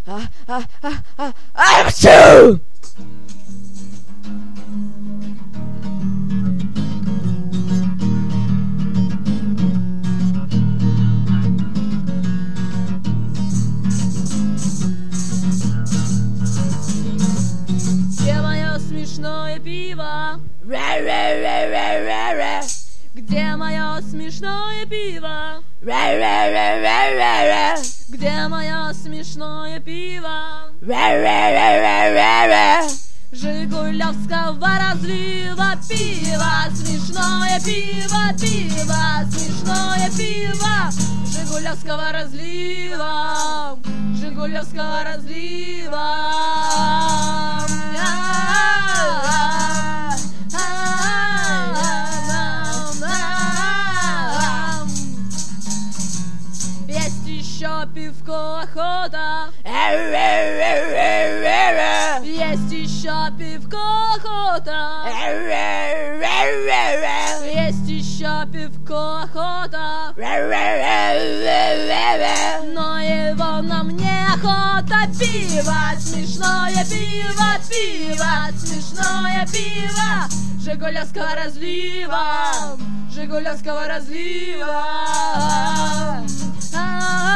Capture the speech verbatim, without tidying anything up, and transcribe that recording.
а, а, а, а, Ахчу! Где мое смешное пиво? Ре-ре-ре-ре-ре-ре. Где мое смешное пиво? Ре-ре-ре-ре-ре-ре. Где мое смешное пиво? Ре-ре-ре-ре-ре-ре. Жигулевского разлива пиво, смешное пиво, пиво, смешное пиво, Жигулевского разлива, Жигулевского разлива. Есть еще пивко охота, Ре-ре-ре-ре-ре-ре. есть еще пивко охота, Ре-ре-ре-ре-ре. есть еще пивко охота, Ре-ре-ре-ре-ре-ре. но его нам не охота. Пиво, смешное пиво, пиво, смешное пиво, Жигулевского разлива, Жигулевского разлива.